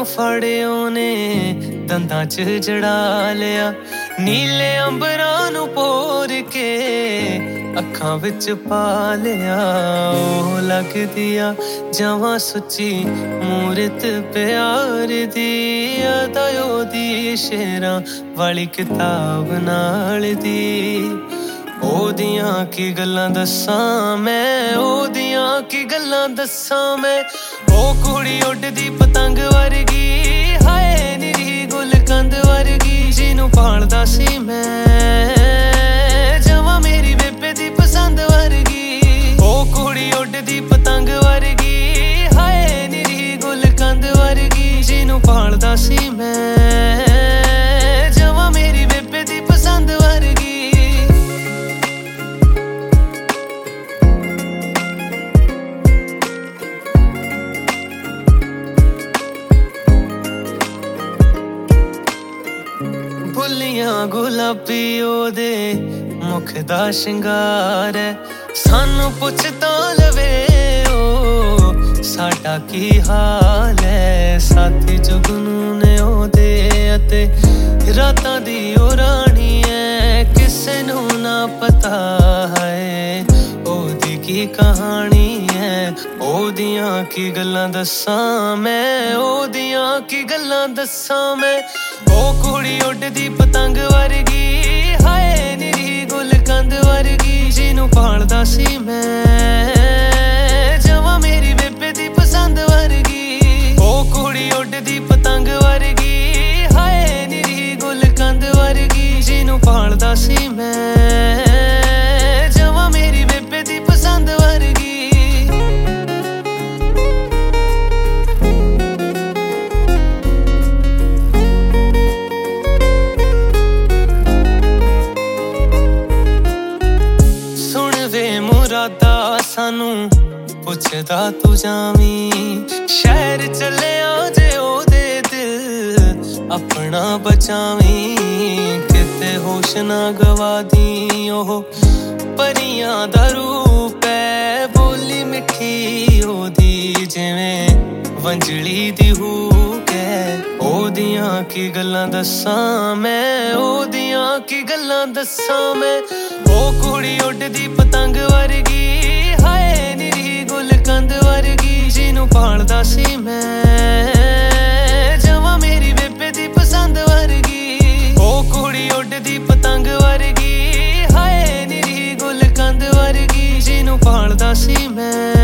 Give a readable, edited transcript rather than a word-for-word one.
ਫੜਿਓ ਨੇ ਦੰਦਾਂ 'ਚ ਜੜਾ ਲਿਆ ਨੀਲੇ ਅੰਬਰਾਂ ਨੂੰ ਭੋਰ ਕੇ ਅੱਖਾਂ ਵਿੱਚ ਪਾ ਲਿਆ ਉਹ ਲੱਗਦੀ ਆ ਜਵਾਂ ਸੁੱਚੀ ਮੂਰਤ ਪਿਆਰ ਦੀ ਅਦਾ ਉਹਦੀ ਸ਼ੇਰਾਂ ਵਾਲੀ ਕਿਤਾਬ ਨਾਲ ਦੀ ਉਹਦੀਆਂ ਕੀ ਗੱਲਾਂ ਦੱਸਾਂ ਮੈਂ ਉਹਦੀਆਂ ਕੀ ਗੱਲਾਂ ਦੱਸਾਂ ਮੈਂ ਉਹ ਕੁੜੀ ਉੱਡਦੀ ਪਤੰਗ ਵਰਗੀ ਹਾਏ ਨਿਰੀ ਗੁਲਕੰਦ ਵਰਗੀ ਜਿਹਨੂੰ ਭਾਲਦਾ ਸੀ ਮੈਂ ਜਵਾਂ ਮੇਰੀ ਬੇਬੇ ਦੀ ਪਸੰਦ ਵਰਗੀ ਉਹ ਕੁੜੀ ਉੱਡਦੀ ਪਤੰਗ ਵਰਗੀ ਹਾਏ ਨਿਰੀ ਗੁਲਕੰਦ ਵਰਗੀ ਜਿਹਨੂੰ ਭਾਲਦਾ ਸੀ ਮੈਂ ਜਵਾਂ ਮੇਰੀ ਬੇਬੇ ਦੀ ਪਸੰਦ ਵਰਗੀ ਬੁੱਲੀਆਂ ਗੁਲਾਬੀ ਉਹਦੇ ਮੁਖ ਦਾ ਸ਼ਿੰਗਾਰ ਹੈ ਸਾਨੂੰ ਪੁੱਛ ਤਾਂ ਲਵੇ ਉਹ ਸਾਡਾ ਕੀ ਹਾਲ ਹੈ ਸਾਥੀ ਜੁਗਨੂ ਨੇ ਉਹਦੇ ਅਤੇ ਰਾਤਾਂ ਦੀ ਉਹ ਰਾਣੀ ਹੈ ਕਿਸੇ ਨੂੰ ਨਾ ਪਤਾ ਹੈ ਉਹਦੀ ਕੀ ਕਹਾਣੀ ਹੈ ਉਹਦੀਆਂ ਕੀ ਗੱਲਾਂ ਦੱਸਾਂ ਮੈਂ ਉਹਦੀਆਂ ਕੀ ਗੱਲਾਂ ਦੱਸਾਂ ਮੈਂ ਉਹ ਕੁੜੀ ਉੱਡਦੀ ਪਤੰਗ ਵਰਗੀ ਹਾਏ ਨਿਰੀ ਗੁਲਕੰਦ ਵਰਗੀ ਜਿਹਨੂੰ ਭਾਲਦਾ ਸੀ ਮੈਂ ਜਵਾਂ ਮੇਰੀ ਬੇਬੇ ਦੀ ਪਸੰਦ ਵਰਗੀ ਉਹ ਕੁੜੀ ਉੱਡਦੀ ਪਤੰਗ ਵਰਗੀ ਹਾਏ ਨਿਰੀ ਗੁਲਕੰਦ ਵਰਗੀ ਜਿਹਨੂੰ ਭਾਲਦਾ ਸੀ ਮੈਂ ਜਵਾਂ ਮੇਰੀ ਬੇਬੇ ਦੀ ਪਸੰਦ ਵਰਗੀ ਮੁਰਾਦਾ ਸਾਨੂੰ ਪੁੱਛਦਾ ਤੂੰ ਜਾਵੀਂ ਸ਼ਹਿਰ ਚੱਲਿਆ ਜੇ ਉਹਦੇ ਦਿਲ ਆਪਣਾ ਬਚਾਵੀਂ ਕਿਤੇ ਹੋਸ਼ ਨਾ ਗਵਾ ਦੀ ਉਹ ਪਰੀਆਂ ਦਾ ਰੂਪ ਹੈ ਬੋਲੀ ਮਿੱਠੀ ਉਹਦੀ ਜਿਵੇਂ ਵੰਜਲੀ ਦੀ ਹੂਕ ਹੈ ਉਹਦੀਆਂ ਕੀ ਗੱਲਾਂ ਦੱਸਾਂ ਮੈਂ ਉਹਦੀਆਂ ਕੀ ਗੱਲਾਂ ਦੱਸਾਂ ਮੈਂ ਉਹ ਕੁੜੀ ਉੱਡਦੀ ਪਤੰਗ ਵਰਗੀ ਹਾਏ ਨਿਰੀ ਗੁਲਕੰਦ ਵਰਗੀ ਜਿਹਨੂੰ ਭਾਲਦਾ ਸੀ ਮੈਂ ਜਵਾਂ ਮੇਰੀ ਬੇਬੇ ਦੀ ਪਸੰਦ ਵਰਗੀ ਉਹ ਕੁੜੀ ਉੱਡਦੀ ਪਤੰਗ ਵਰਗੀ ਹਾਏ ਨਿਰੀ ਗੁਲਕੰਦ ਵਰਗੀ ਜਿਹਨੂੰ ਭਾਲਦਾ ਸੀ ਮੈਂ